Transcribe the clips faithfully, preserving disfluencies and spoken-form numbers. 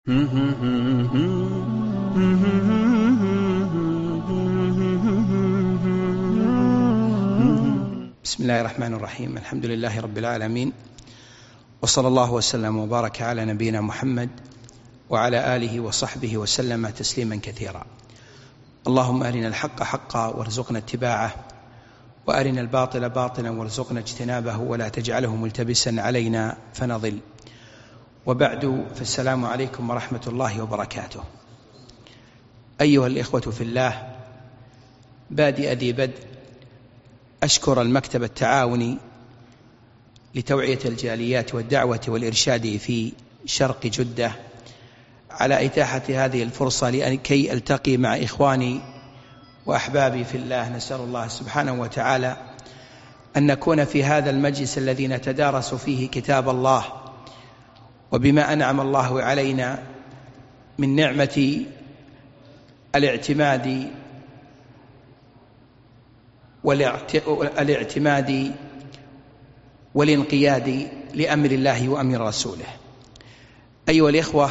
بسم الله الرحمن الرحيم. الحمد لله رب العالمين، وصلى الله وسلم وبارك على نبينا محمد وعلى آله وصحبه وسلم تسليما كثيرا. اللهم أرنا الحق حقا وارزقنا اتباعه، وأرنا الباطل باطلا وارزقنا اجتنابه، ولا تجعله ملتبسا علينا فنضل. وبعد، فالسلام عليكم ورحمة الله وبركاته. أيها الإخوة في الله، بادئ ذي بدء أشكر المكتب التعاوني لتوعية الجاليات والدعوة والإرشاد في شرق جدة على إتاحة هذه الفرصة لكي ألتقي مع إخواني وأحبابي في الله. نسأل الله سبحانه وتعالى أن نكون في هذا المجلس الذي نتدارس فيه كتاب الله، وبما أنعم الله علينا من نعمة الاعتماد والاعتماد والانقياد لأمر الله وأمر رسوله. أيها الإخوة،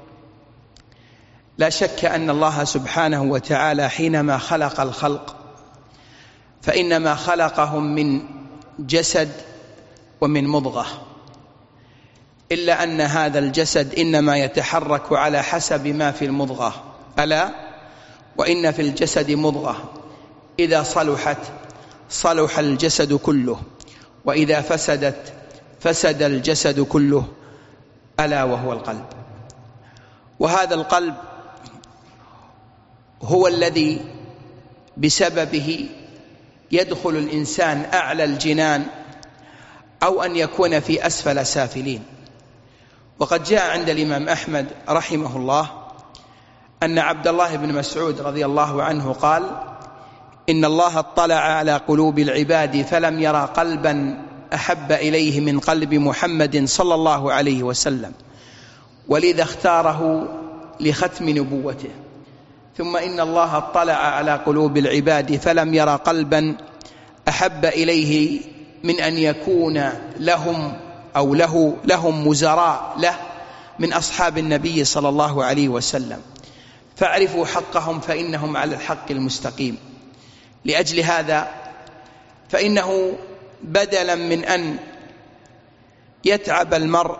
لا شك أن الله سبحانه وتعالى حينما خلق الخلق فإنما خلقهم من جسد ومن مضغة، إلا أن هذا الجسد إنما يتحرك على حسب ما في المضغة. ألا وإن في الجسد مضغة إذا صلحت صلح الجسد كله، وإذا فسدت فسد الجسد كله، ألا وهو القلب. وهذا القلب هو الذي بسببه يدخل الإنسان أعلى الجنان أو أن يكون في أسفل سافلين. وقد جاء عند الإمام أحمد رحمه الله أن عبد الله بن مسعود رضي الله عنه قال: إن الله اطلع على قلوب العباد فلم يرى قلبا أحب إليه من قلب محمد صلى الله عليه وسلم، ولذا اختاره لختم نبوته. ثم إن الله اطلع على قلوب العباد فلم يرى قلبا أحب إليه من أن يكون لهم أو له لهم وزراء له من أصحاب النبي صلى الله عليه وسلم، فاعرفوا حقهم فإنهم على الحق المستقيم. لأجل هذا فإنه بدلا من أن يتعب المرء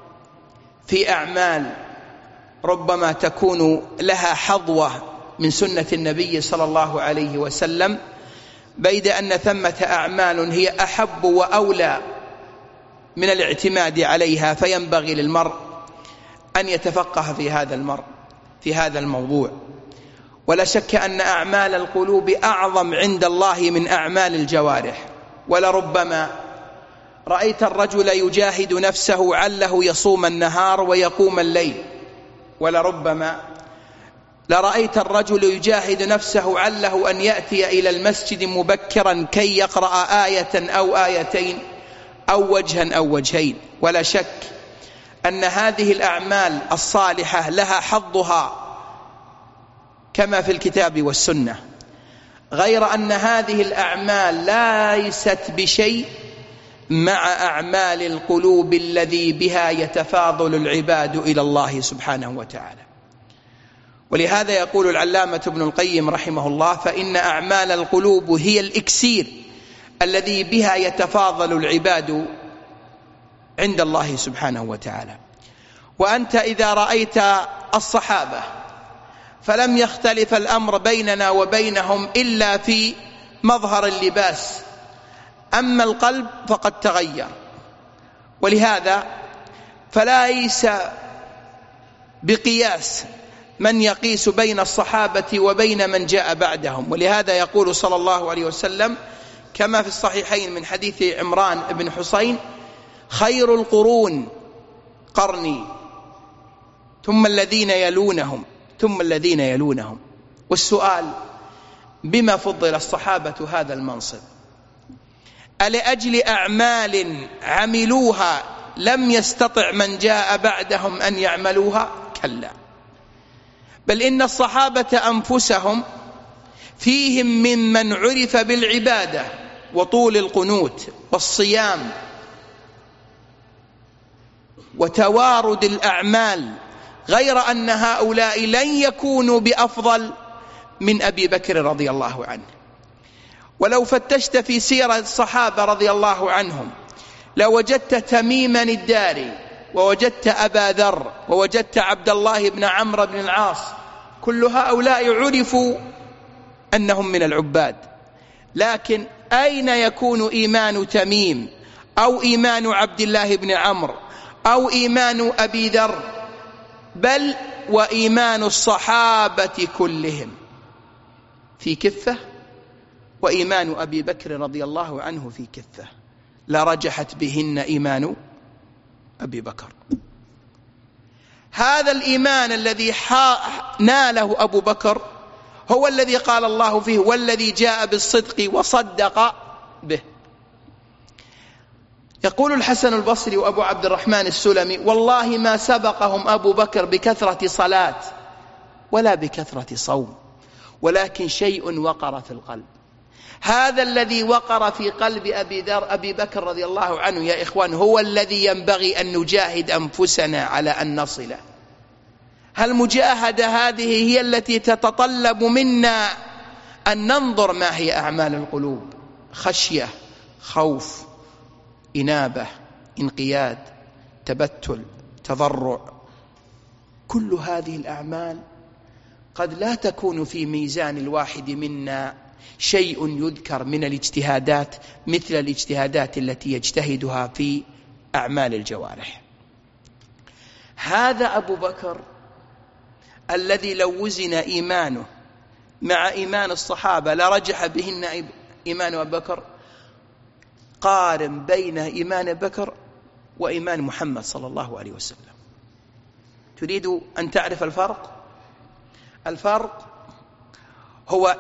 في أعمال ربما تكون لها حظوة من سنة النبي صلى الله عليه وسلم، بيد أن ثمة أعمال هي أحب وأولى من الاعتماد عليها، فينبغي للمرء أن يتفقه في هذا المرء في هذا الموضوع. ولا شك أن أعمال القلوب أعظم عند الله من أعمال الجوارح. ولربما رأيت الرجل يجاهد نفسه عله يصوم النهار ويقوم الليل، ولربما لرأيت الرجل يجاهد نفسه عله أن يأتي إلى المسجد مبكرا كي يقرأ آية أو آيتين أو وجها أو وجهين. ولا شك أن هذه الأعمال الصالحة لها حظها كما في الكتاب والسنة، غير أن هذه الأعمال ليست بشيء مع أعمال القلوب الذي بها يتفاضل العباد إلى الله سبحانه وتعالى. ولهذا يقول العلامة ابن القيم رحمه الله: فإن أعمال القلوب هي الإكسير الذي بها يتفاضل العباد عند الله سبحانه وتعالى. وأنت إذا رأيت الصحابة فلم يختلف الأمر بيننا وبينهم إلا في مظهر اللباس، أما القلب فقد تغير. ولهذا فليس بقياس من يقيس بين الصحابة وبين من جاء بعدهم. ولهذا يقول صلى الله عليه وسلم كما في الصحيحين من حديث عمران بن حسين: خير القرون قرني، ثم الذين يلونهم ثم الذين يلونهم. والسؤال: بما فضل الصحابة هذا المنصب؟ ألأجل أعمال عملوها لم يستطع من جاء بعدهم أن يعملوها؟ كلا، بل إن الصحابة أنفسهم فيهم ممن عرف بالعبادة وطول القنوت والصيام وتوارد الأعمال غير أن هؤلاء لن يكونوا بأفضل من أبي بكر رضي الله عنه. ولو فتشت في سيرة الصحابة رضي الله عنهم لوجدت تميما الداري، ووجدت أبا ذر، ووجدت عبد الله بن عمرو بن العاص، كل هؤلاء عرفوا أنهم من العباد. لكن أين يكون إيمان تميم أو إيمان عبد الله بن عمرو أو إيمان أبي ذر، بل وإيمان الصحابة كلهم في كفة، وإيمان أبي بكر رضي الله عنه في كفة، لرجحت بهن إيمان أبي بكر. هذا الإيمان الذي ناله أبو بكر هو الذي قال الله فيه والذي جاء بالصدق وصدق به. يقول الحسن البصري وأبو عبد الرحمن السلمي: والله ما سبقهم أبو بكر بكثرة صلاة ولا بكثرة صوم، ولكن شيء وقر في القلب. هذا الذي وقر في قلب أبي ذر أبي بكر رضي الله عنه يا إخوان هو الذي ينبغي أن نجاهد أنفسنا على أن نصله. هالمجاهدة هذه هي التي تتطلب منا أن ننظر ما هي أعمال القلوب: خشية، خوف، إنابة، انقياد، تبتل، تضرع. كل هذه الأعمال قد لا تكون في ميزان الواحد منا شيء يذكر من الاجتهادات مثل الاجتهادات التي يجتهدها في أعمال الجوارح. هذا أبو بكر الذي لو وزن إيمانه مع إيمان الصحابة لرجح بهن إيمان أبو بكر. قارن بين إيمان أبي بكر وإيمان محمد صلى الله عليه وسلم. تريد أن تعرف الفرق؟ الفرق هو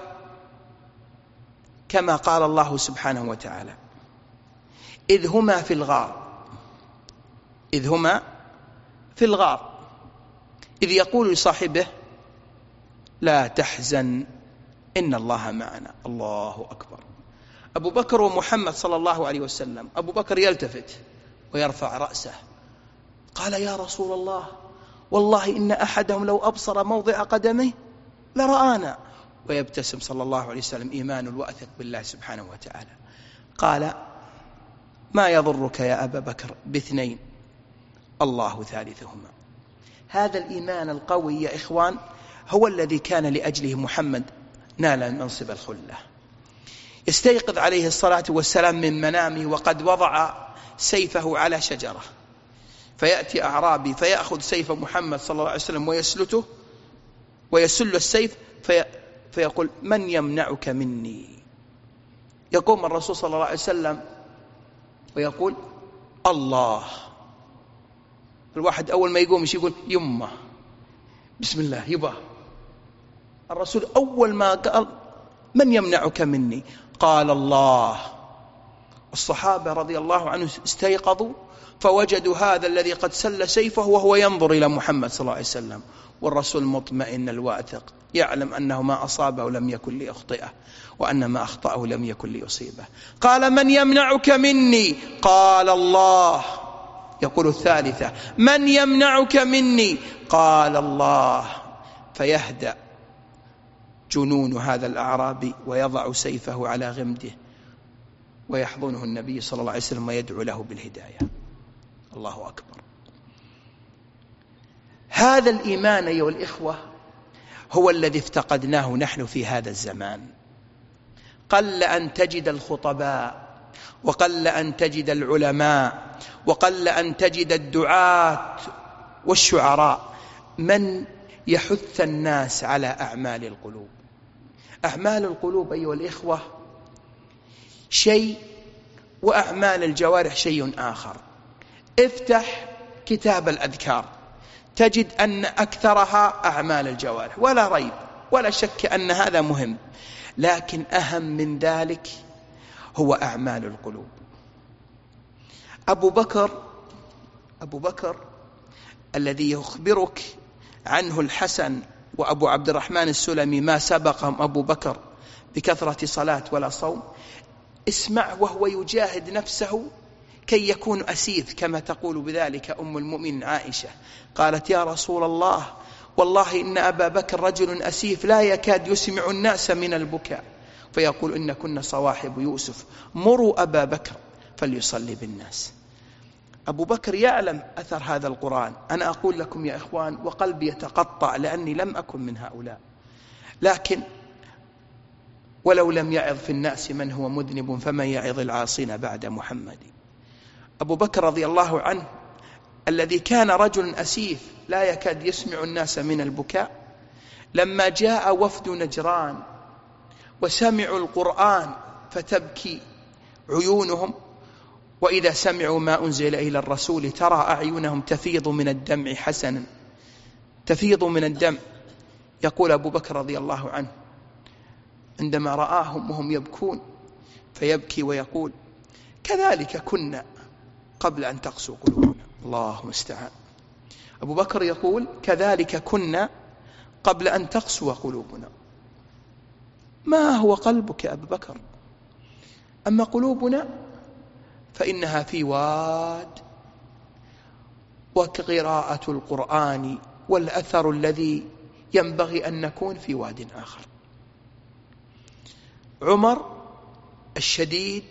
كما قال الله سبحانه وتعالى: إذ هما في الغار إذ هما في الغار إذ يقول لصاحبه: لا تحزن إن الله معنا. الله أكبر. أبو بكر ومحمد صلى الله عليه وسلم. أبو بكر يلتفت ويرفع رأسه، قال: يا رسول الله، والله إن أحدهم لو أبصر موضع قدمه لرآنا. ويبتسم صلى الله عليه وسلم إيمان الواثق بالله سبحانه وتعالى. قال: ما يضرك يا أبا بكر باثنين الله ثالثهما. هذا الإيمان القوي يا إخوان هو الذي كان لأجله محمد نال منصب الخلة. يستيقظ عليه الصلاة والسلام من منامه وقد وضع سيفه على شجرة، فيأتي أعرابي فيأخذ سيف محمد صلى الله عليه وسلم ويسلته ويسل السيف في فيقول: من يمنعك مني؟ يقوم الرسول صلى الله عليه وسلم ويقول: الله. الواحد أول ما يقوم يش يقول: يمه بسم الله يبا. الرسول أول ما قال: من يمنعك مني؟ قال: الله. الصحابة رضي الله عنهم استيقظوا فوجدوا هذا الذي قد سل سيفه وهو ينظر إلى محمد صلى الله عليه وسلم، والرسول مطمئن الواثق يعلم أنه ما أصابه لم يكن ليخطئه، وأن ما أخطأه لم يكن ليصيبه. قال: من يمنعك مني؟ قال: الله. يقول الثالثة: من يمنعك مني؟ قال: الله. فيهدأ جنون هذا الأعرابي ويضع سيفه على غمده ويحضنه النبي صلى الله عليه وسلم ويدعو له بالهداية. الله أكبر. هذا الإيمان أيها الإخوة هو الذي افتقدناه نحن في هذا الزمان. قل أن تجد الخطباء، وقل أن تجد العلماء، وقل أن تجد الدعاة والشعراء من يحث الناس على أعمال القلوب. أعمال القلوب أيها الإخوة شيء، وأعمال الجوارح شيء آخر. افتح كتاب الأذكار تجد أن أكثرها أعمال الجوارح، ولا ريب ولا شك أن هذا مهم، لكن أهم من ذلك هو أعمال القلوب. أبو بكر أبو بكر الذي يخبرك عنه الحسن وأبو عبد الرحمن السلمي ما سبقهم أبو بكر بكثرة صلاة ولا صوم، اسمع وهو يجاهد نفسه كي يكون أسيف كما تقول بذلك أم المؤمنين عائشة. قالت: يا رسول الله، والله إن أبا بكر رجل أسيف لا يكاد يسمع الناس من البكاء. فيقول: إن كنا صواحب يوسف، مروا أبا بكر فليصلي بالناس. أبو بكر يعلم أثر هذا القرآن. أنا أقول لكم يا إخوان وقلبي يتقطع لأني لم أكن من هؤلاء، لكن ولو لم يعظ في الناس من هو مذنب فمن يعظ العاصين بعد محمد. أبو بكر رضي الله عنه الذي كان رجل أسيف لا يكاد يسمع الناس من البكاء، لما جاء وفد نجران وسمعوا القرآن فتبكي عيونهم، وإذا سمعوا ما أنزل إلى الرسول ترى أعينهم تفيض من الدمع حسنا، تفيض من الدم. يقول أبو بكر رضي الله عنه عندما رآهم وهم يبكون فيبكي ويقول: كذلك كنا قبل أن تقسو قلوبنا. الله المستعان. أبو بكر يقول: كذلك كنا قبل أن تقسو قلوبنا. ما هو قلبك يا أبو بكر؟ أما قلوبنا فإنها في واد، وقراءة القرآن والأثر الذي ينبغي أن نكون في واد آخر. عمر الشديد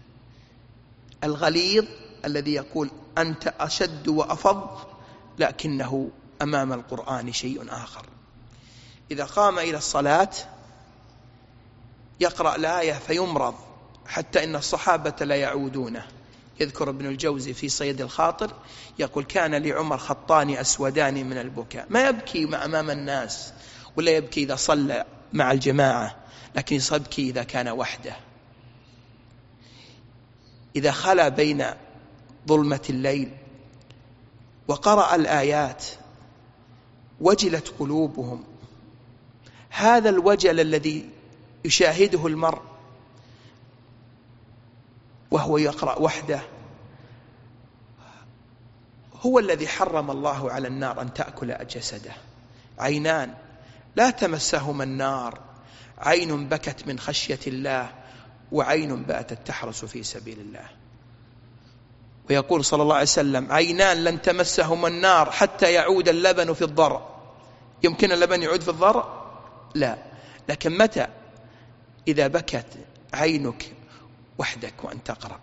الغليظ الذي يقول: أنت أشد وأفض، لكنه أمام القرآن شيء آخر. إذا قام إلى الصلاة يقرأ الآية فيمرض، حتى إن الصحابة لا يعودونه. يذكر ابن الجوزي في صيد الخاطر يقول: كان لعمر خطان أسودان من البكاء، ما يبكي أمام الناس ولا يبكي إذا صلى مع الجماعة، لكن يبكي إذا كان وحده، إذا خلا بين ظلمة الليل وقرأ الآيات وجلت قلوبهم. هذا الوجل الذي يشاهده المرء وهو يقرأ وحده هو الذي حرم الله على النار أن تأكل جسده. عينان لا تمسهما النار، عين بكت من خشية الله، وعين باتت تحرس في سبيل الله. ويقول صلى الله عليه وسلم: عينان لن تمسهما النار حتى يعود اللبن في الضرع. يمكن اللبن يعود في الضرع؟ لا، لكن متى؟ إذا بكت عينك وحدك وأن تقرأ.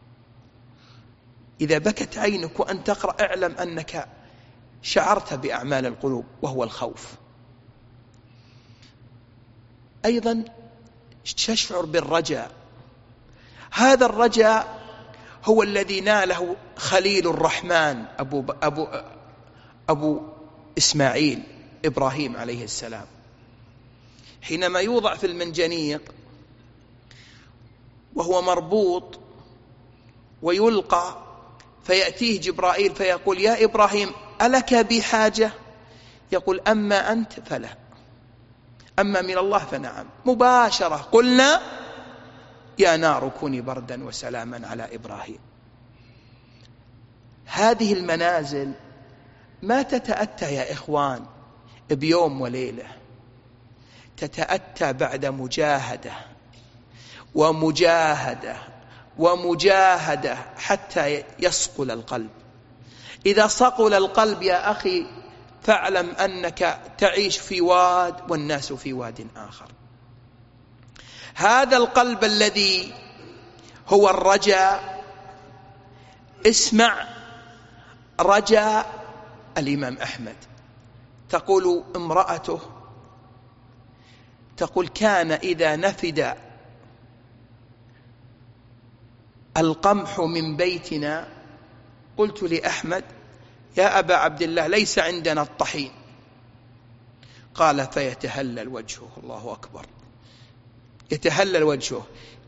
إذا بكت عينك وأن تقرأ اعلم أنك شعرت بأعمال القلوب وهو الخوف. أيضا تشعر بالرجاء. هذا الرجاء هو الذي ناله خليل الرحمن أبو, أبو, أبو إسماعيل إبراهيم عليه السلام، حينما يوضع في المنجنيق وهو مربوط ويلقى، فيأتيه جبرائيل فيقول: يا إبراهيم ألك بي حاجة؟ يقول: أما أنت فلا، أما من الله فنعم. مباشرة قلنا: يا نار كوني بردا وسلاما على إبراهيم. هذه المنازل ما تتأتى يا إخوان بيوم وليلة، تتأتى بعد مجاهدة ومجاهدة ومجاهدة حتى يصقل القلب. إذا صقل القلب يا أخي فاعلم أنك تعيش في واد والناس في واد آخر. هذا القلب الذي هو الرجاء، اسمع رجاء الإمام أحمد. تقول امرأته، تقول: كان إذا نفد القمح من بيتنا قلت لأحمد: يا أبا عبد الله ليس عندنا الطحين. قال: فيتهلل وجهه. الله أكبر، يتهلل وجهه.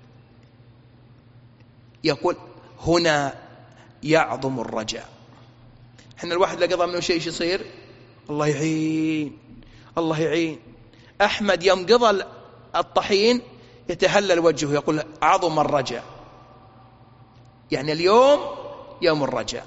يقول: هنا يعظم الرجاء. احنا الواحد لقضى منه شيء يصير الله يعين الله يعين. أحمد يوم قضى الطحين يتهلل وجهه، يقول: عظم الرجاء. يعني اليوم يوم الرجاء.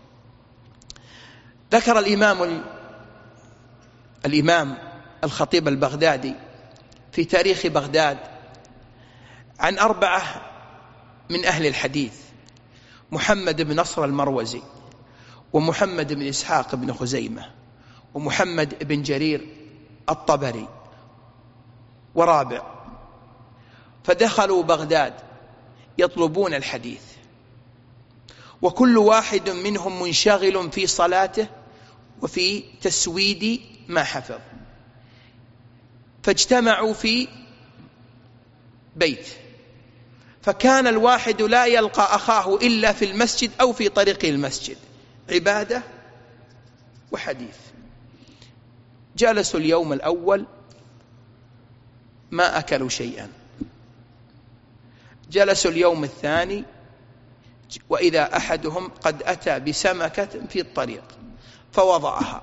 ذكر الإمام الإمام الخطيب البغدادي في تاريخ بغداد عن أربعة من أهل الحديث، محمد بن نصر المروزي، ومحمد بن إسحاق بن خزيمة، ومحمد بن جرير الطبري ورابع، فدخلوا بغداد يطلبون الحديث، وكل واحد منهم منشغل في صلاته وفي تسويد ما حفظ، فاجتمعوا في بيت، فكان الواحد لا يلقى أخاه إلا في المسجد أو في طريق المسجد، عبادة وحديث. جلسوا اليوم الأول ما أكلوا شيئا، جلسوا اليوم الثاني وإذا أحدهم قد أتى بسمكة في الطريق فوضعها.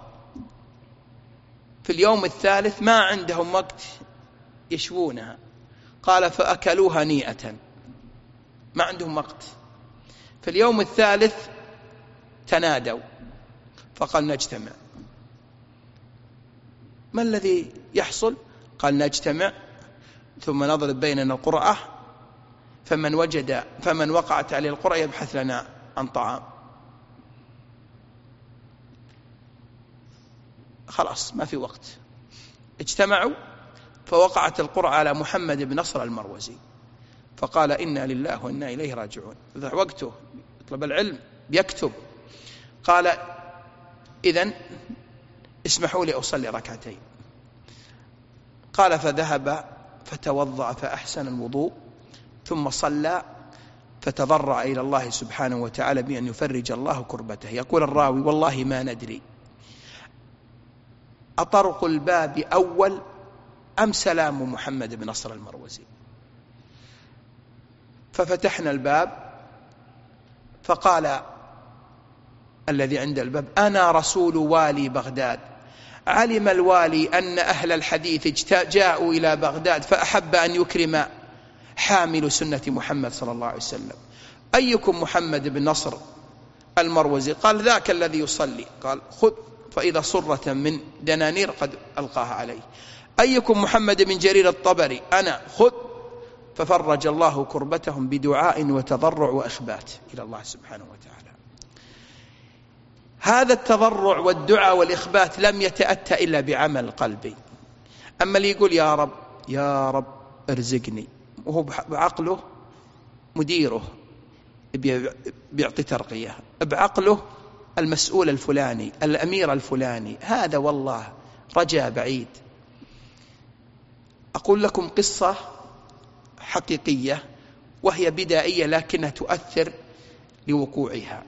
في اليوم الثالث ما عندهم وقت يشوونها، قال فأكلوها نيئة، ما عندهم وقت. في اليوم الثالث تنادوا فقال نجتمع. ما الذي يحصل؟ قال نجتمع ثم نضرب بيننا القرعة، فمن وجد فمن وقعت عليه القرعة يبحث لنا عن طعام. خلاص ما في وقت، اجتمعوا فوقعت القرعة على محمد بن نصر المروزي، فقال إنا لله وإنا إليه راجعون. ذا وقته يطلب العلم يكتب. قال إذن اسمحوا لي أصلي ركعتين. قال فذهب فتوضأ فأحسن الوضوء ثم صلى، فتضرع إلى الله سبحانه وتعالى بأن يفرج الله كربته. يقول الراوي والله ما ندري أطرق الباب أول أم سلام محمد بن نصر المروزي. ففتحنا الباب فقال الذي عند الباب أنا رسول والي بغداد، علم الوالي أن أهل الحديث جاءوا إلى بغداد فأحب أن يكرم حامل سنة محمد صلى الله عليه وسلم، أيكم محمد بن نصر المروزي؟ قال ذاك الذي يصلي. قال خذ، فإذا صرة من دنانير قد ألقاها عليه. أيكم محمد بن جرير الطبري؟ أنا. خذ، ففرج الله كربتهم بدعاء وتضرع وإخبات إلى الله سبحانه وتعالى. هذا التضرع والدعاء والإخبات لم يتأتى إلا بعمل قلبي. أما اللي يقول يا رب يا رب ارزقني وهو بعقله مديره بيعطي ترقية، بعقله المسؤول الفلاني الأمير الفلاني، هذا والله رجاء بعيد. أقول لكم قصة حقيقية وهي بدائية لكنها تؤثر لوقوعها.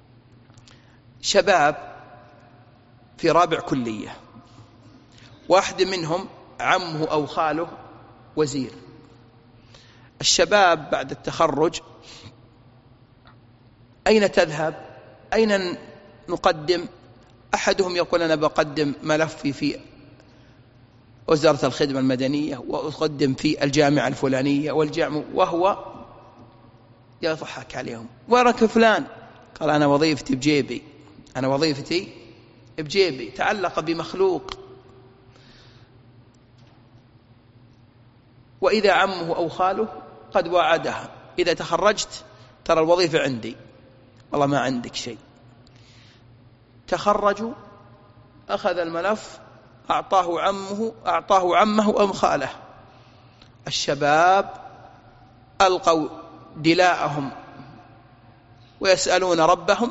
شباب في رابع كلية، واحد منهم عمه أو خاله وزير. الشباب بعد التخرج أين تذهب؟ أين نقدم؟ أحدهم يقول أنا بقدم ملفي في وزارة الخدمة المدنية، وأقدم في الجامعة الفلانية والجامعة، وهو يضحك عليهم. وراك فلان؟ قال أنا وظيفتي بجيبي، أنا وظيفتي بجيبي. تعلق بمخلوق. وإذا عمه أو خاله قد وعدها إذا تخرجت ترى الوظيفة عندي، والله ما عندك شيء. تخرجوا، أخذ الملف أعطاه عمه أعطاه عمه أم خاله. الشباب ألقوا دلاءهم ويسألون ربهم.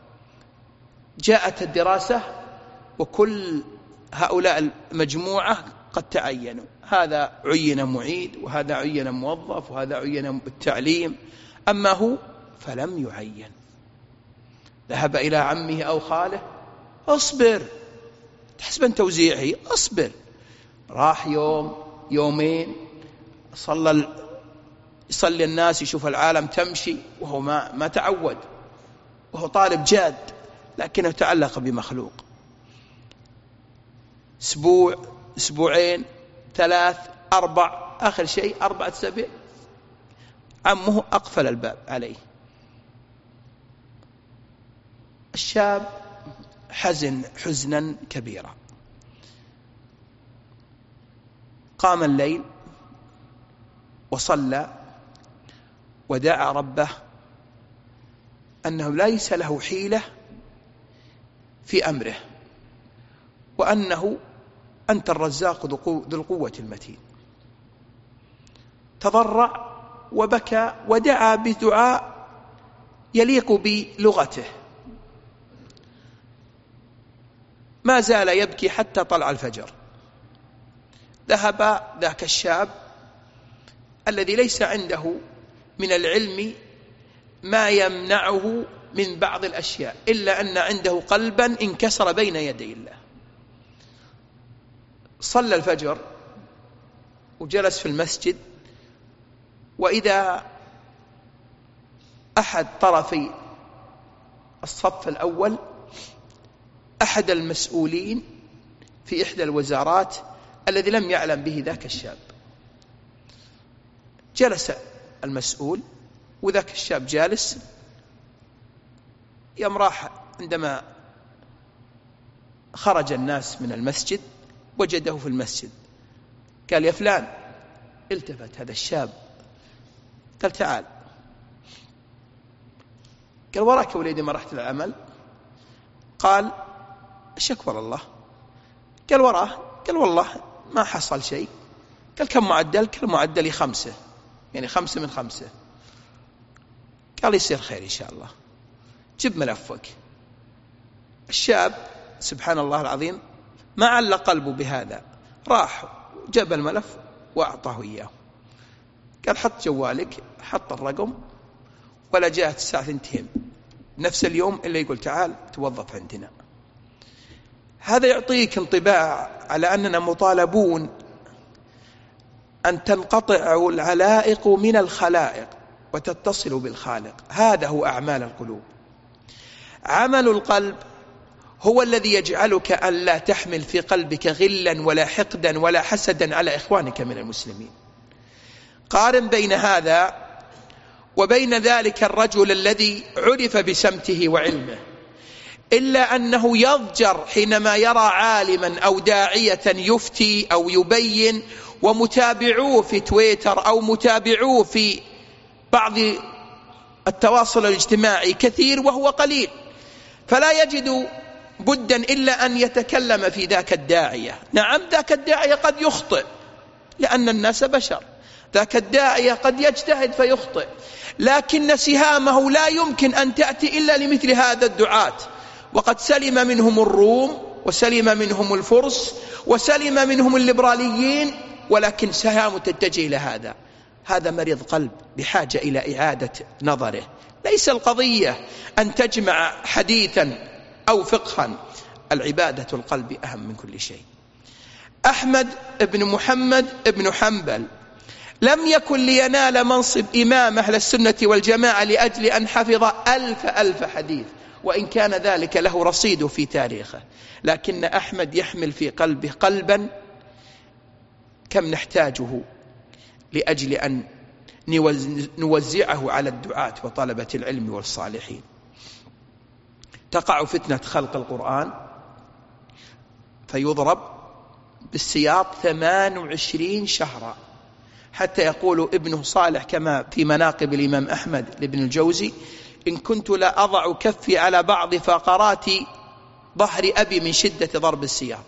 جاءت الدراسة وكل هؤلاء المجموعة قد تعينوا، هذا عين معيد وهذا عين موظف وهذا عين بالتعليم، أما هو فلم يعين. ذهب إلى عمه أو خاله، أصبر تحسبن توزيعي، أصبر. راح يوم يومين، صلى يصلي الناس، يشوف العالم تمشي وهو ما ما تعود، وهو طالب جاد لكنه تعلق بمخلوق. أسبوع أسبوعين ثلاث أربع، آخر شيء أربعة أسابيع عمه أقفل الباب عليه. الشاب حزن حزنا كبيرا. قام الليل وصلى ودعا ربه أنه ليس له حيلة في أمره، وأنه أنت الرزاق ذو القوة المتين. تضرع وبكى ودعا بدعاء يليق بلغته، ما زال يبكي حتى طلع الفجر. ذهب ذاك الشاب الذي ليس عنده من العلم ما يمنعه من بعض الأشياء، إلا أن عنده قلبا انكسر بين يدي الله. صلى الفجر وجلس في المسجد، وإذا أحد طرفي الصف الأول أحد المسؤولين في إحدى الوزارات الذي لم يعلم به ذاك الشاب. جلس المسؤول وذاك الشاب جالس. يوم راح عندما خرج الناس من المسجد وجده في المسجد، قال يا فلان. التفت هذا الشاب قال تعال. قال وراك وليدي ما رحت للعمل؟ قال شكوى الله. قال وراه؟ قال والله ما حصل شيء. قال كم معدل؟ قال معدلي خمسة، يعني خمسة من خمسة. قال يصير خير إن شاء الله، جب ملفك. الشاب سبحان الله العظيم ما علق قلبه بهذا، راح جاب الملف وأعطاه إياه. قال حط جوالك، حط الرقم، ولا جاءت الساعة ثنتين نفس اليوم إلا يقول تعال توظف عندنا. هذا يعطيك انطباع على أننا مطالبون أن تنقطع العلائق من الخلائق وتتصل بالخالق. هذا هو أعمال القلوب. عمل القلب هو الذي يجعلك أن لا تحمل في قلبك غلا ولا حقدا ولا حسدا على إخوانك من المسلمين. قارن بين هذا وبين ذلك الرجل الذي عرف بسمته وعلمه، إلا أنه يضجر حينما يرى عالما أو داعية يفتي أو يبين ومتابعوه في تويتر أو متابعوه في بعض التواصل الاجتماعي كثير وهو قليل، فلا يجد بدا إلا أن يتكلم في ذاك الداعية. نعم ذاك الداعية قد يخطئ لأن الناس بشر، ذاك الداعية قد يجتهد فيخطئ، لكن سهامه لا يمكن أن تأتي إلا لمثل هذا الدعاة. وقد سلم منهم الروم وسلم منهم الفرس وسلم منهم الليبراليين، ولكن سهام تتجه إلى هذا. هذا مريض قلب بحاجة إلى إعادة نظره. ليس القضية أن تجمع حديثا أو فقها، العبادة القلب أهم من كل شيء. أحمد بن محمد بن حنبل لم يكن لينال منصب إمام أهل السنة والجماعة لأجل أن حفظ ألف ألف حديث، وإن كان ذلك له رصيد في تاريخه، لكن أحمد يحمل في قلبه قلبا كم نحتاجه لأجل أن نوزعه على الدعاة وطلبة العلم والصالحين. تقع فتنة خلق القرآن فيضرب بالسياط ثمان وعشرين شهرا، حتى يقول ابنه صالح كما في مناقب الإمام أحمد لابن الجوزي: إن كنت لا أضع كفي على بعض فقرات ظهر أبي من شدة ضرب السياط.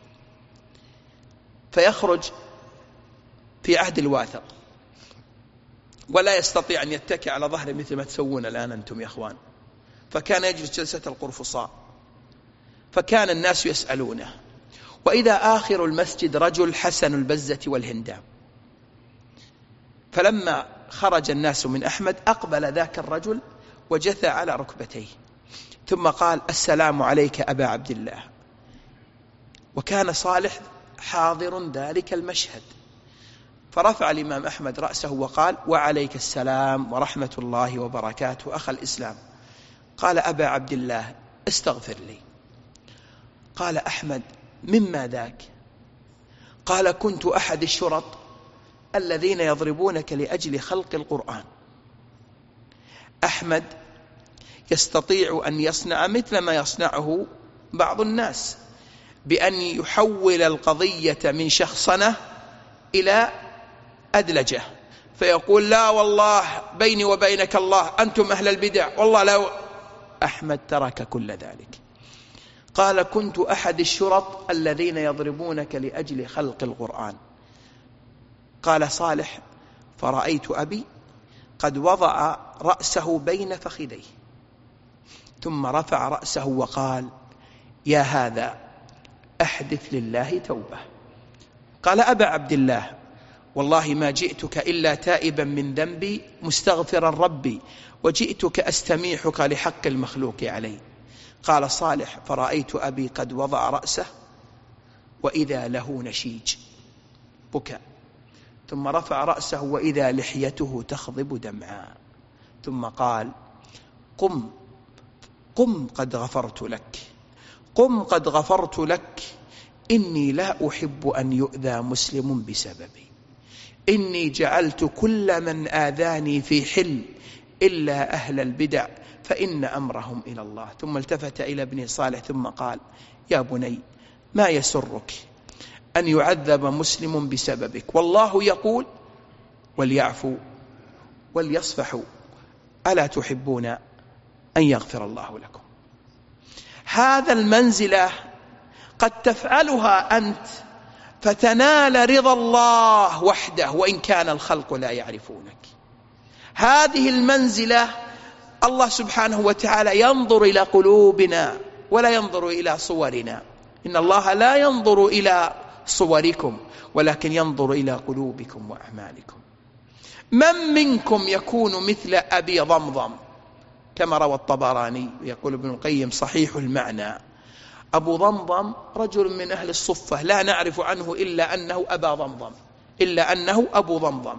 فيخرج في عهد الواثق ولا يستطيع أن يتكئ على ظهره مثل ما تسوون الآن أنتم يا أخوان، فكان يجلس جلسة القرفصاء، فكان الناس يسألونه. وإذا آخر المسجد رجل حسن البزة والهندام، فلما خرج الناس من أحمد أقبل ذاك الرجل وجثى على ركبتيه، ثم قال: السلام عليك أبا عبد الله. وكان صالح حاضر ذلك المشهد، فرفع الإمام أحمد رأسه وقال: وعليك السلام ورحمة الله وبركاته أخ الإسلام. قال: أبا عبد الله استغفر لي. قال أحمد: مما ذاك؟ قال: كنت أحد الشرط الذين يضربونك لأجل خلق القرآن. أحمد يستطيع أن يصنع مثل ما يصنعه بعض الناس، بأن يحول القضية من شخصنة إلى أدلجة، فيقول لا والله بيني وبينك الله أنتم أهل البدع والله لا. أحمد ترك كل ذلك. قال كنت أحد الشرط الذين يضربونك لأجل خلق القرآن. قال صالح فرأيت أبي قد وضع رأسه بين فخذيه ثم رفع رأسه وقال يا هذا أحدث لله توبة. قال أبا عبد الله والله ما جئتك إلا تائبا من ذنبي مستغفرا ربي وجئتك أستميحك لحق المخلوق علي. قال صالح فرأيت أبي قد وضع رأسه وإذا له نشيج بكى ثم رفع رأسه وإذا لحيته تخضب دمعا ثم قال قم قم قد غفرت لك قم قد غفرت لك إني لا أحب أن يؤذى مسلم بسببي إني جعلت كل من آذاني في حل إلا أهل البدع فإن أمرهم إلى الله. ثم التفت إلى ابن صالح ثم قال يا بني ما يسرك أن يعذب مسلم بسببك والله يقول وليعفوا وليصفحوا ألا تحبون أن يغفر الله لكم. هذا المنزلة قد تفعلها أنت فتنال رضا الله وحده وإن كان الخلق لا يعرفونك. هذه المنزلة الله سبحانه وتعالى ينظر إلى قلوبنا ولا ينظر إلى صورنا. إن الله لا ينظر إلى صوركم ولكن ينظر إلى قلوبكم وأعمالكم. من منكم يكون مثل أبي ضمضم كما روى الطبراني يقول ابن القيم صحيح المعنى. أبو ضمضم رجل من أهل الصفة لا نعرف عنه إلا أنه أبا ضمضم إلا أنه أبو ضمضم.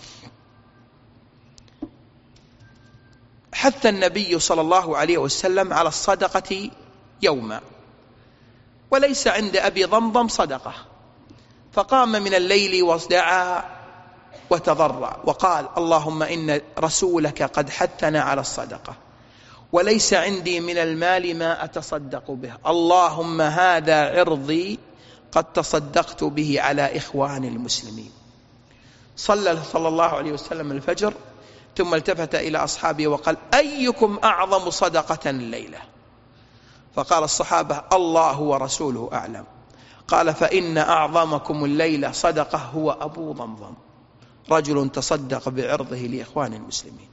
حث النبي صلى الله عليه وسلم على الصدقة يوما وليس عند أبي ضمضم صدقة فقام من الليل ودعا وتضرع وقال اللهم إن رسولك قد حثنا على الصدقة وليس عندي من المال ما أتصدق به اللهم هذا عرضي قد تصدقت به على إخوان المسلمين. صلى صلى الله عليه وسلم الفجر ثم التفت إلى أصحابه وقال أيكم أعظم صدقة الليلة؟ فقال الصحابة الله ورسوله أعلم. قال فإن أعظمكم الليلة صدقة هو أبو ضمضم رجل تصدق بعرضه لإخوان المسلمين.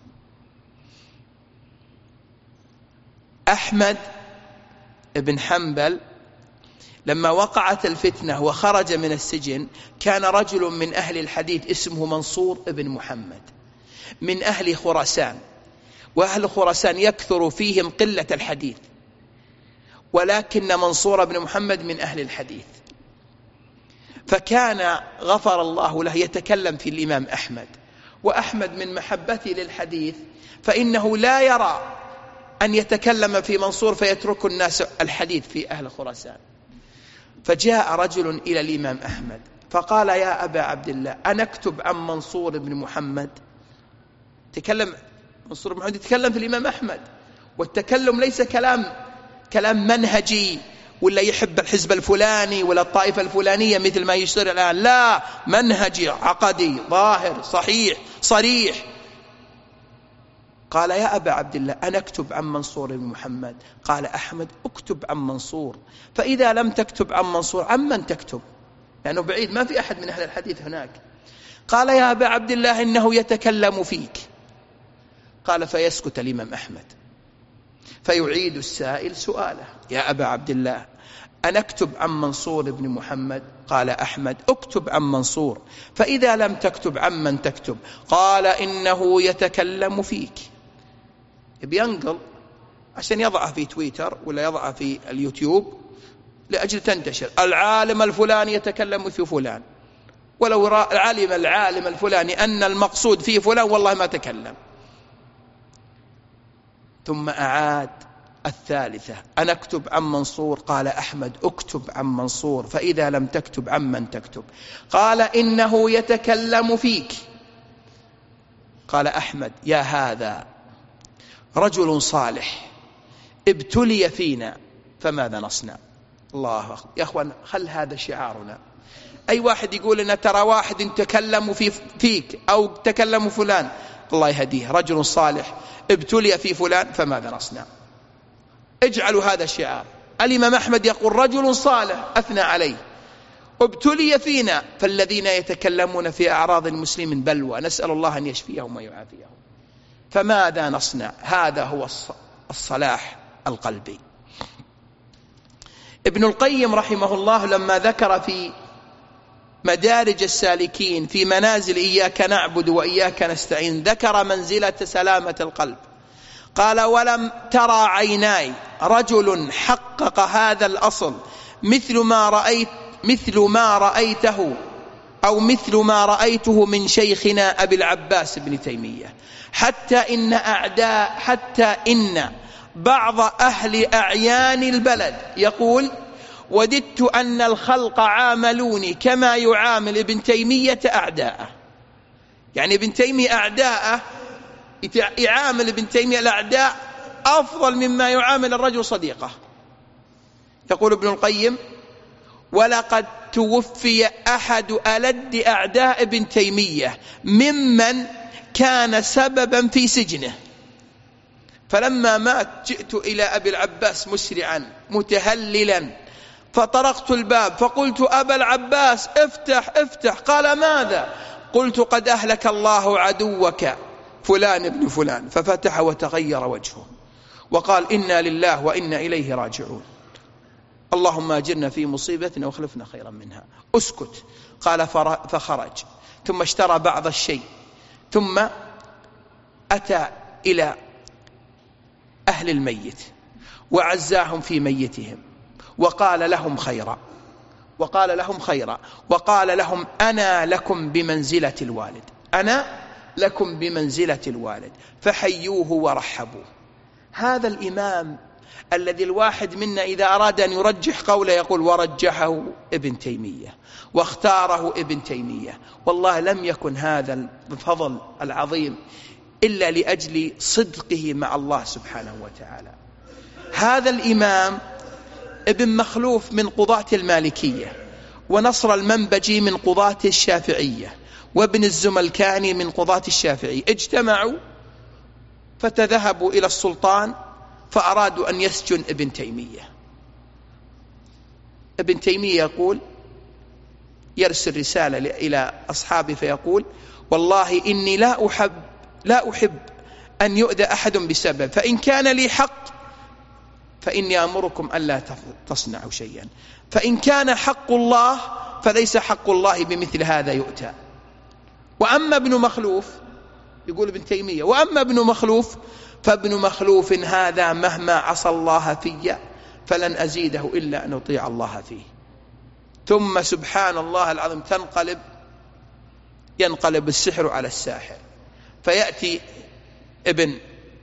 أحمد بن حنبل لما وقعت الفتنة وخرج من السجن كان رجل من أهل الحديث اسمه منصور بن محمد من أهل خراسان وأهل خراسان يكثر فيهم قلة الحديث ولكن منصور بن محمد من أهل الحديث فكان غفر الله له يتكلم في الإمام أحمد وأحمد من محبته للحديث فإنه لا يرى أن يتكلم في منصور فيترك الناس الحديث في أهل خراسان. فجاء رجل إلى الإمام أحمد فقال يا أبا عبد الله أنا أكتب عن منصور بن محمد. تكلم منصور بن محمد يتكلم في الإمام أحمد والتكلم ليس كلام كلام منهجي ولا يحب الحزب الفلاني ولا الطائفة الفلانية مثل ما يشتري الآن لا منهجي عقدي ظاهر صحيح صريح. قال يا أبا عبد الله أنا أكتب عن منصور بن محمد. قال أحمد أكتب عن منصور فإذا لم تكتب عن منصور عن من تكتب لأنه بعيد ما في أحد من أهل الحديث هناك. قال يا أبا عبد الله إنه يتكلم فيك. قال فيسكت الإمام أحمد فيعيد السائل سؤاله يا أبا عبد الله أنا أكتب عن منصور بن محمد. قال أحمد أكتب عن منصور فإذا لم تكتب عن من تكتب. قال إنه يتكلم فيك. بينقل عشان يضعه في تويتر ولا يضعه في اليوتيوب لأجل تنتشر العالم الفلاني يتكلم في فلان ولو علم العالم الفلاني أن المقصود فيه فلان والله ما تكلم. ثم أعاد الثالثة أنا أكتب عن منصور. قال أحمد أكتب عن منصور فإذا لم تكتب عن من تكتب. قال إنه يتكلم فيك. قال أحمد يا هذا رجل صالح ابتلي فينا فماذا نصنع؟ الله أخبر. يا أخوان خل هذا شعارنا أي واحد يقول لنا ترى واحد تكلم في فيك أو تكلم فلان، الله يهديه، رجل صالح ابتلي في فلان فماذا نصنع؟ اجعلوا هذا الشعار. الإمام أحمد يقول رجل صالح أثنى عليه ابتلي فينا، فالذين يتكلمون في أعراض المسلمين بلوى، نسأل الله أن يشفيهم ويعافيهم. فماذا نصنع؟ هذا هو الصلاح القلبي. ابن القيم رحمه الله لما ذكر في مدارج السالكين في منازل إياك نعبد وإياك نستعين ذكر منزلة سلامة القلب، قال ولم ترى عيناي رجل حقق هذا الأصل مثل ما رأيت مثل ما رأيته أو مثل ما رأيته من شيخنا أبي العباس ابن تيمية، حتى إن أعداء حتى إن بعض أهل أعيان البلد يقول وددت أن الخلق عاملوني كما يعامل ابن تيمية أعداءه. يعني ابن تيمية أعداءه يعامل ابن تيمية الأعداء أفضل مما يعامل الرجل صديقه. يقول ابن القيم ولقد توفي أحد ألد أعداء ابن تيمية ممن كان سببا في سجنه، فلما مات جئت إلى أبي العباس مسرعا متهللا فطرقت الباب فقلت أبا العباس افتح افتح. قال ماذا؟ قلت قد أهلك الله عدوك فلان ابن فلان. ففتح وتغير وجهه وقال إنا لله وإنا إليه راجعون، اللهم أجرنا في مصيبتنا واخلفنا خيرا منها. اسكت. قال فخرج ثم اشترى بعض الشيء ثم أتى إلى أهل الميت وعزاهم في ميتهم وقال لهم خيرا وقال لهم خيرا وقال لهم أنا لكم بمنزلة الوالد، أنا لكم بمنزلة الوالد، فحيوه ورحبوه. هذا الإمام الذي الواحد منا إذا أراد أن يرجح قوله يقول ورجحه ابن تيمية واختاره ابن تيمية، والله لم يكن هذا الفضل العظيم إلا لأجل صدقه مع الله سبحانه وتعالى. هذا الإمام ابن مخلوف من قضاة المالكية، ونصر المنبجي من قضاة الشافعية، وابن الزملكاني من قضاة الشافعية، اجتمعوا فتذهبوا إلى السلطان فأرادوا أن يسجن ابن تيمية. ابن تيمية يقول يرسل رسالة إلى أصحابه فيقول والله إني لا أحب لا أحب أن يؤذى أحد بسبب، فإن كان لي حق فإني أمركم ألا تصنعوا شيئا، فإن كان حق الله فليس حق الله بمثل هذا يؤتى. وأما ابن مخلوف، يقول ابن تيمية، وأما ابن مخلوف فابن مخلوف هذا مهما عصى الله في فلن أزيده إلا أن أطيع الله فيه. ثم سبحان الله العظيم تنقلب ينقلب السحر على الساحر، فيأتي ابن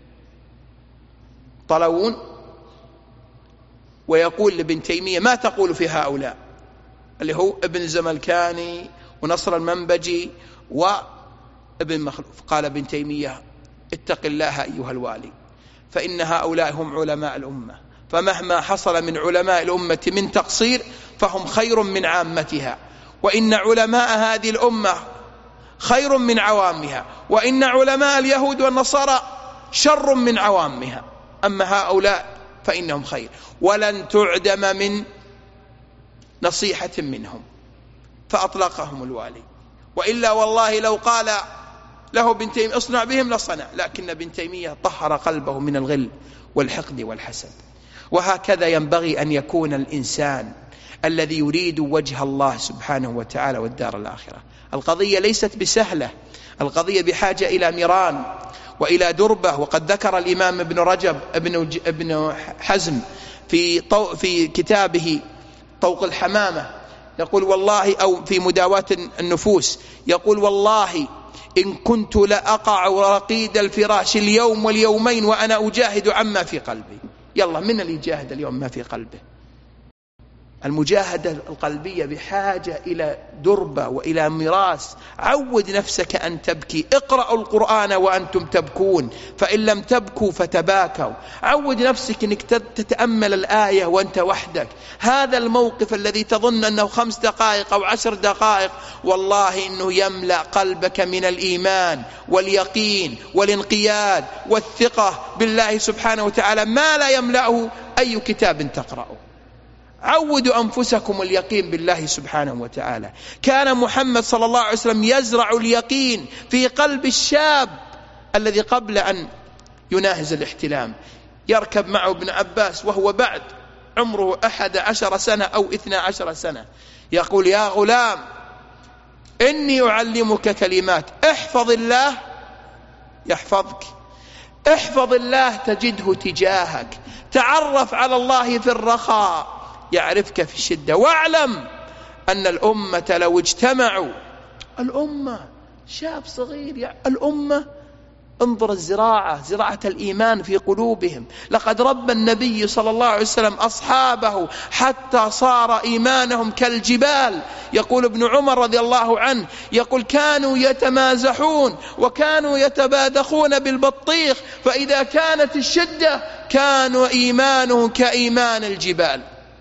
طلون ويقول لابن تيمية ما تقول في هؤلاء، اللي هو ابن الزملكاني ونصر المنبجي وابن مخلوف. قال ابن تيمية اتق الله أيها الوالي، فإن هؤلاء هم علماء الأمة، فمهما حصل من علماء الأمة من تقصير فهم خير من عامتها، وإن علماء هذه الأمة خير من عوامها، وإن علماء اليهود والنصارى شر من عوامها، أما هؤلاء فإنهم خير، ولن تعدم من نصيحة منهم. فأطلقهم الوالي، وإلا والله لو قال له ابن تيمية اصنع بهم لصنع، لكن ابن تيمية طهر قلبه من الغل والحقد والحسد. وهكذا ينبغي أن يكون الإنسان الذي يريد وجه الله سبحانه وتعالى والدار الآخرة. القضية ليست بسهلة، القضية بحاجة إلى ميران وإلى دربة. وقد ذكر الإمام ابن رجب ابن, ابن حزم في, طو في كتابه طوق الحمامة يقول والله، أو في مداواة النفوس يقول والله إن كنت لأقع رقيد الفراش اليوم واليومين وأنا أجاهد عما في قلبي. يلا من اللي يجاهد اليوم ما في قلبه؟ المجاهدة القلبية بحاجة إلى دربة وإلى مراس. عود نفسك أن تبكي، اقرأوا القرآن وأنتم تبكون فإن لم تبكوا فتباكوا. عود نفسك أنك تتأمل الآية وأنت وحدك. هذا الموقف الذي تظن أنه خمس دقائق أو عشر دقائق والله إنه يملأ قلبك من الإيمان واليقين والانقياد والثقة بالله سبحانه وتعالى ما لا يملأه أي كتاب تقرأه. عودوا أنفسكم اليقين بالله سبحانه وتعالى. كان محمد صلى الله عليه وسلم يزرع اليقين في قلب الشاب الذي قبل أن يناهز الاحتلام. يركب معه ابن عباس وهو بعد عمره أحد عشر سنة أو اثنى عشر سنة، يقول: يا غلام إني أعلمك كلمات، احفظ الله يحفظك، احفظ الله تجده تجاهك، تعرف على الله في الرخاء يعرفك في الشدة، واعلم أن الأمة لو اجتمعوا. الأمة شاب صغير، الأمة انظر الزراعة، زراعة الإيمان في قلوبهم. لقد ربى النبي صلى الله عليه وسلم أصحابه حتى صار إيمانهم كالجبال. يقول ابن عمر رضي الله عنه، يقول: كانوا يتمازحون وكانوا يتبادخون بالبطيخ، فإذا كانت الشدة كانوا إيمانهم كإيمان الجبال.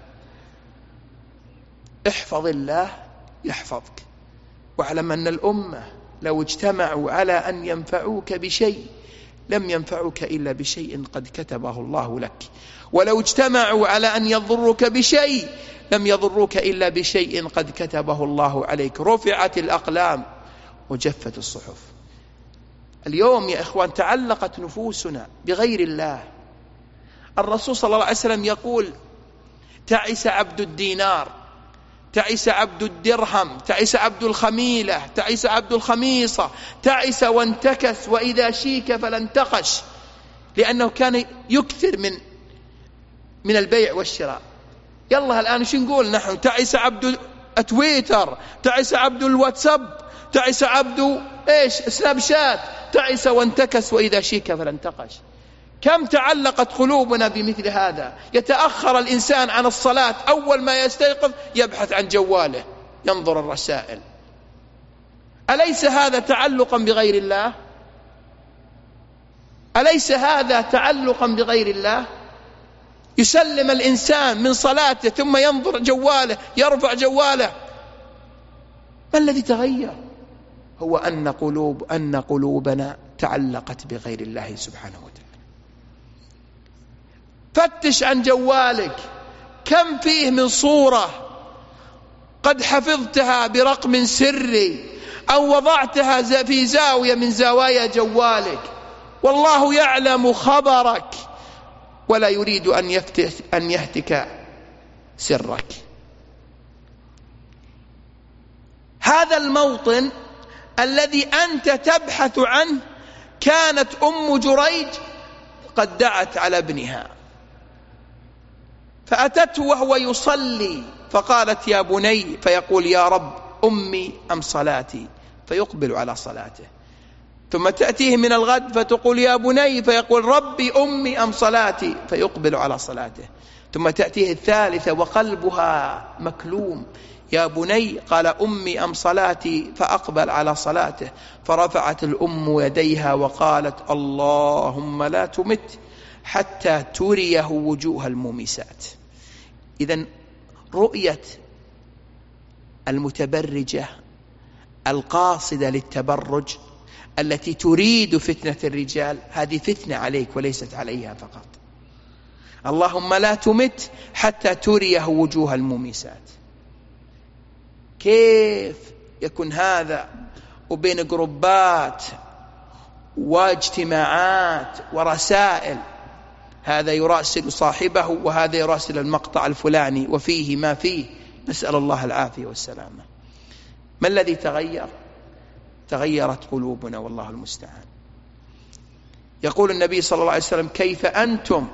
احفظ الله يحفظك، واعلم أن الأمة لو اجتمعوا على أن ينفعوك بشيء لم ينفعوك إلا بشيء قد كتبه الله لك، ولو اجتمعوا على أن يضروك بشيء لم يضروك إلا بشيء قد كتبه الله عليك. رفعت الأقلام وجفت الصحف. اليوم يا إخوان تعلقت نفوسنا بغير الله. الرسول صلى الله عليه وسلم يقول: تعس عبد الدينار، تعس عبد الدرهم، تعس عبد الخميلة، تعس عبد الخميصة، تعس وانتكس وإذا شيك فلا انتقش. لأنه كان يكثر من من البيع والشراء. يلا الآن شو نقول نحن؟ تعس عبد التويتر، تعس عبد الواتساب، تعس عبد إيش سناب شات، تعس وانتكس وإذا شيك فلا انتقش. كم تعلقت قلوبنا بمثل هذا. يتأخر الإنسان عن الصلاة، أول ما يستيقظ يبحث عن جواله ينظر الرسائل. أليس هذا تعلقا بغير الله؟ أليس هذا تعلقا بغير الله؟ يسلم الإنسان من صلاته ثم ينظر جواله، يرفع جواله. ما الذي تغير؟ هو أن قلوب أن قلوبنا تعلقت بغير الله سبحانه وتعالى. فتش عن جوالك، كم فيه من صورة قد حفظتها برقم سري أو وضعتها في زاوية من زوايا جوالك، والله يعلم خبرك ولا يريد أن يفتح أن يهتك سرك. هذا الموطن الذي أنت تبحث عنه كانت أم جريج قد دعت على ابنها، فأتته وهو يصلي فقالت: يا بني، فيقول: يا رب أمي أم صلاتي، فيقبل على صلاته. ثم تأتيه من الغد فتقول: يا بني، فيقول: ربي أمي أم صلاتي، فيقبل على صلاته. ثم تأتيه الثالثة وقلبها مكلوم: يا بني، قال: أمي أم صلاتي، فأقبل على صلاته. فرفعت الأم يديها وقالت: اللهم لا تمت حتى تريه وجوه المومسات. إذن رؤية المتبرجة القاصدة للتبرج التي تريد فتنة الرجال، هذه فتنة عليك وليست عليها فقط. اللهم لا تمت حتى تريه وجوه المومسات. كيف يكون هذا وبين جروبات واجتماعات ورسائل؟ هذا يراسل صاحبه وهذا يراسل المقطع الفلاني وفيه ما فيه، نسأل الله العافية والسلامة. ما الذي تغير؟ تغيرت قلوبنا والله المستعان. يقول النبي صلى الله عليه وسلم: كيف أنتم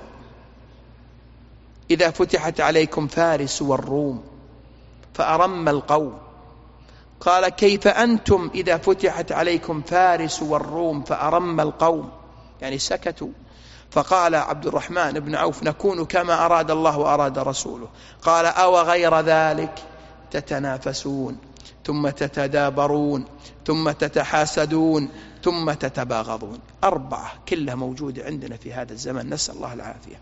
إذا فتحت عليكم فارس والروم فأرم القوم؟ قال: كيف أنتم إذا فتحت عليكم فارس والروم فأرم القوم، يعني سكتوا. فقال عبد الرحمن بن عوف: نكون كما أراد الله وأراد رسوله. قال: أو غير ذلك تتنافسون، ثم تتدابرون، ثم تتحاسدون، ثم تتباغضون. أربعة كلها موجودة عندنا في هذا الزمن، نسأل الله العافية.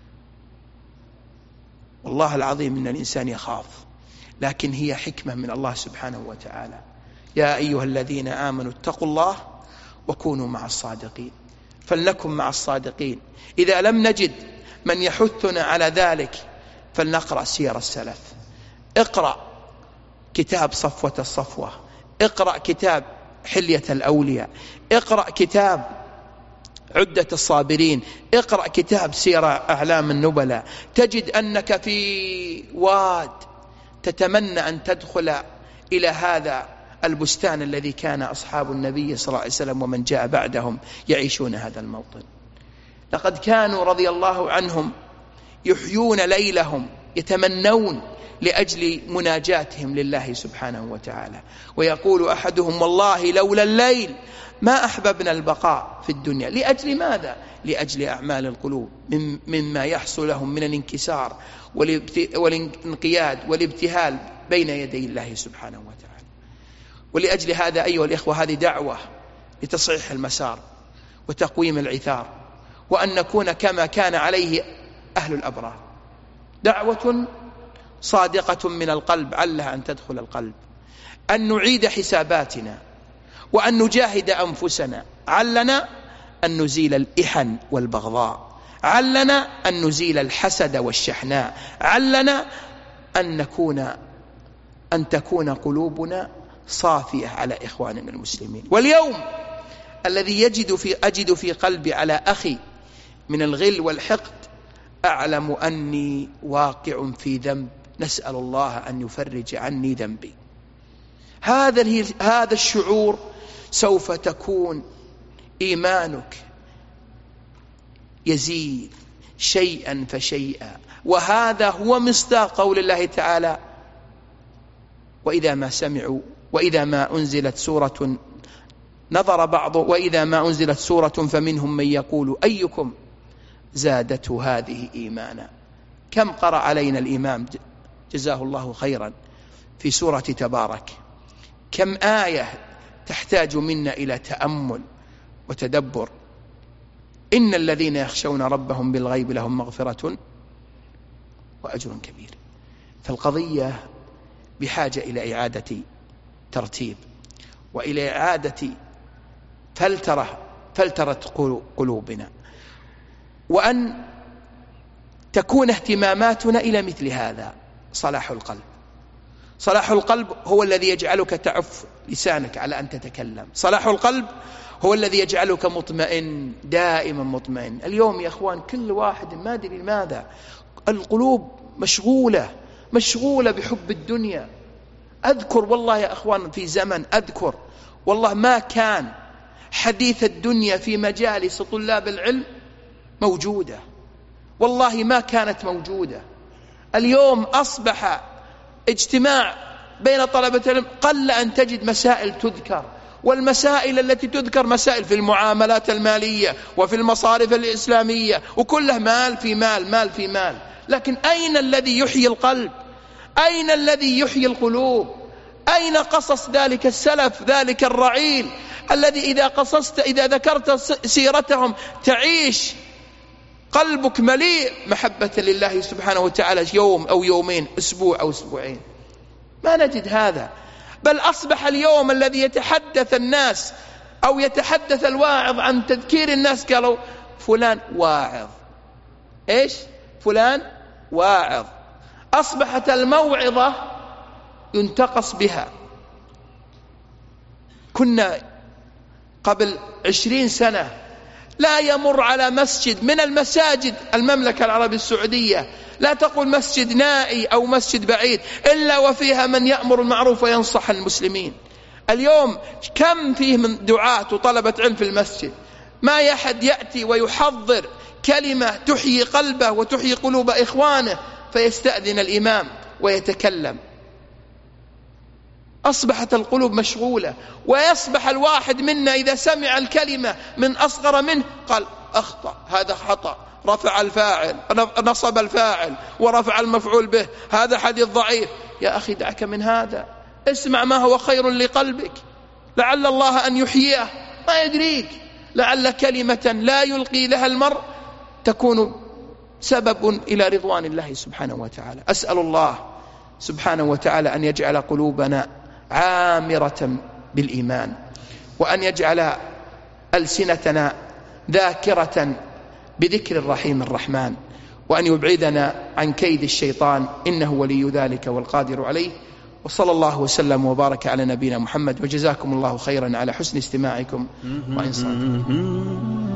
والله العظيم إن الإنسان يخاف، لكن هي حكمة من الله سبحانه وتعالى. يا أيها الذين آمنوا اتقوا الله وكونوا مع الصادقين. فلنكن مع الصادقين. إذا لم نجد من يحثنا على ذلك فلنقرأ سير السلف. اقرأ كتاب صفوة الصفوة، اقرأ كتاب حلية الأولياء، اقرأ كتاب عدة الصابرين، اقرأ كتاب سير أعلام النبلاء. تجد أنك في واد تتمنى أن تدخل إلى هذا البستان الذي كان أصحاب النبي صلى الله عليه وسلم ومن جاء بعدهم يعيشون هذا الموطن. لقد كانوا رضي الله عنهم يحيون ليلهم، يتمنون لأجل مناجاتهم لله سبحانه وتعالى. ويقول أحدهم: والله لولا الليل ما أحببنا البقاء في الدنيا. لأجل ماذا؟ لأجل أعمال القلوب، مما يحصل لهم من الانكسار والانقياد والابتهال بين يدي الله سبحانه وتعالى. ولأجل هذا أيها الإخوة، هذه دعوة لتصحيح المسار وتقويم العثار، وأن نكون كما كان عليه أهل الأبرار. دعوة صادقة من القلب علها أن تدخل القلب، أن نعيد حساباتنا وأن نجاهد أنفسنا، علنا أن نزيل الإحن والبغضاء، علنا أن نزيل الحسد والشحناء، علنا أن نكون أن تكون قلوبنا صافية على إخواننا المسلمين. واليوم الذي يجد في أجد في قلبي على أخي من الغل والحقد، أعلم أني واقع في ذنب، نسأل الله أن يفرج عني ذنبي. هذا هذا الشعور سوف تكون إيمانك يزيد شيئا فشيئا. وهذا هو مصداق قول الله تعالى: وإذا ما سمعوا وإذا ما أنزلت سورة نظر بعض وإذا ما أنزلت سورة فمنهم من يقول أيكم زادته هذه إيمانا. كم قرأ علينا الإمام جزاه الله خيرا في سورة تبارك، كم آية تحتاج منا إلى تأمل وتدبر. إن الذين يخشون ربهم بالغيب لهم مغفرة وأجر كبير. فالقضية بحاجة إلى إعادة ترتيب وإلى إعادة فلترة فلترة قلوبنا، وأن تكون اهتماماتنا إلى مثل هذا. صلاح القلب، صلاح القلب هو الذي يجعلك تعف لسانك على أن تتكلم. صلاح القلب هو الذي يجعلك مطمئن، دائما مطمئن. اليوم يا أخوان كل واحد ما أدري لماذا القلوب مشغولة مشغولة بحب الدنيا. أذكر والله يا أخوان في زمن، أذكر والله ما كان حديث الدنيا في مجالس طلاب العلم موجودة، والله ما كانت موجودة. اليوم أصبح اجتماع بين طلبة العلم قل أن تجد مسائل تذكر، والمسائل التي تذكر مسائل في المعاملات المالية وفي المصارف الإسلامية، وكله مال في مال مال في مال. لكن أين الذي يحيي القلب؟ أين الذي يحيي القلوب؟ أين قصص ذلك السلف، ذلك الرعيل الذي إذا قصصت إذا ذكرت سيرتهم تعيش قلبك مليء محبة لله سبحانه وتعالى يوم أو يومين، أسبوع أو أسبوعين؟ ما نجد هذا. بل أصبح اليوم الذي يتحدث الناس أو يتحدث الواعظ عن تذكير الناس قالوا فلان واعظ. إيش؟ فلان واعظ. أصبحت الموعظة ينتقص بها. كنا قبل عشرين سنة لا يمر على مسجد من المساجد المملكة العربية السعودية، لا تقول مسجد نائي أو مسجد بعيد، إلا وفيها من يأمر المعروف وينصح المسلمين. اليوم كم فيه من دعاة وطلبة علم في المسجد، ما يحد يأتي ويحضر كلمة تحيي قلبه وتحيي قلوب إخوانه فيستأذن الإمام ويتكلم. أصبحت القلوب مشغولة، ويصبح الواحد منا إذا سمع الكلمة من أصغر منه قال أخطأ، هذا خطأ، رفع الفاعل، نصب الفاعل ورفع المفعول به، هذا حديث ضعيف. يا أخي دعك من هذا، اسمع ما هو خير لقلبك، لعل الله أن يحييه، ما يدريك، لعل كلمة لا يلقي لها المرء تكون سبب إلى رضوان الله سبحانه وتعالى. أسأل الله سبحانه وتعالى أن يجعل قلوبنا عامرة بالإيمان، وأن يجعل ألسنتنا ذاكرة بذكر الرحيم الرحمن، وأن يبعدنا عن كيد الشيطان، إنه ولي ذلك والقادر عليه. وصلى الله وسلم وبارك على نبينا محمد، وجزاكم الله خيرا على حسن استماعكم وإنصاتكم.